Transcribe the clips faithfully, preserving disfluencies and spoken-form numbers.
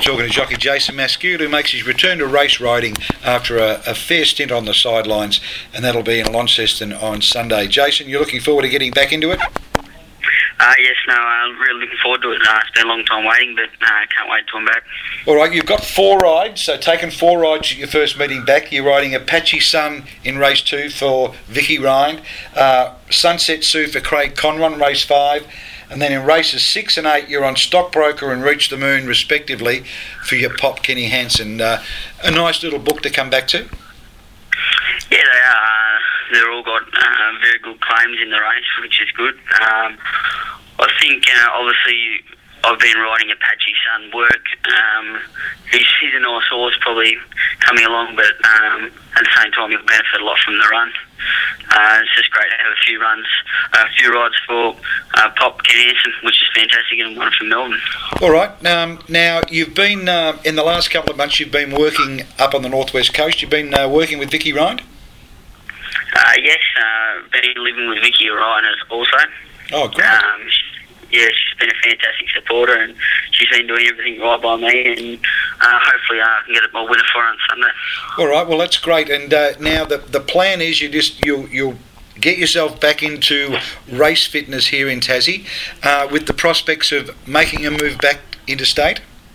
We're talking to jockey Jason Mascoud, who makes his return to race riding after a, a fair stint on the sidelines, and that'll be in Launceston on Sunday. Jason, you're looking forward to getting back into it? Uh, yes, no, I'm really looking forward to it. Uh, it's been a long time waiting, but I uh, can't wait till I'm back. All right, you've got four rides, so taking four rides at your first meeting back. You're riding Apache Sun in race two for Vicky Rind, uh, Sunset Sioux for Craig Conron, race five, and then in races six and eight, you're on Stockbroker and Reach the Moon, respectively, for your Pop Kenny Hansen. Uh, a nice little book to come back to. Yeah, they are. They're all got uh, very good claims in the race, which is good. Um, I think, uh, obviously, I've been riding Apache Sun work. Um, he's, he's a nice horse, probably coming along, but um, at the same time, he'll benefit a lot from the run. Uh, it's just great to have a few runs, a few rides for uh, Pop Kenny Hansen, which is fantastic, and one from Melbourne. All right. Um, now, you've been, uh, in the last couple of months, you've been working up on the northwest coast. You've been uh, working with Vicky Rind? Uh, yes, uh, been living with Vicky Ryan also. Oh, great. Um, yeah, she's been a fantastic supporter, and she's been doing everything right by me, and uh, hopefully uh, I can get my winner for her on Sunday. All right, well, that's great. And uh, now the the plan is you just you'll you'll get yourself back into race fitness here in Tassie, uh, with the prospects of making a move back interstate.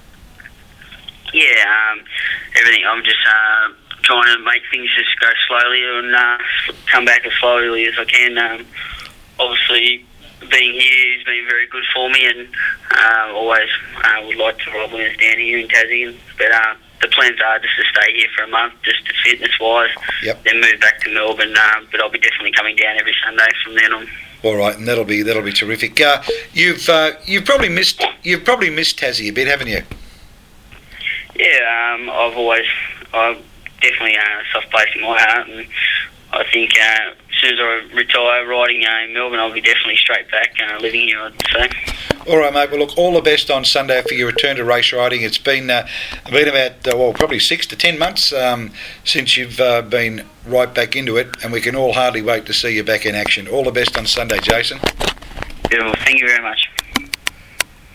Yeah, um, everything. I'm just uh, trying to make things just go slowly and uh, come back as slowly as I can. Um, obviously, being here has been very good for me, and uh, always uh, would like to ride winners down here in Tassie. But uh, the plans are just to stay here for a month, just to fitness-wise, yep. Then move back to Melbourne. Uh, but I'll be definitely coming down every Sunday from then on. All right, and that'll be that'll be terrific. Uh, you've uh, you've probably missed you've probably missed Tassie a bit, haven't you? Yeah, um, I've always I've definitely uh, a soft place in my heart, and I think uh, as soon as I retire riding uh, in Melbourne, I'll be definitely straight back uh, living here, I'd say. All right, mate. Well, look, all the best on Sunday for your return to race riding. It's been uh, been about uh, well, probably six to ten months um, since you've uh, been right back into it, and we can all hardly wait to see you back in action. All the best on Sunday, Jason. Yeah, well, thank you very much.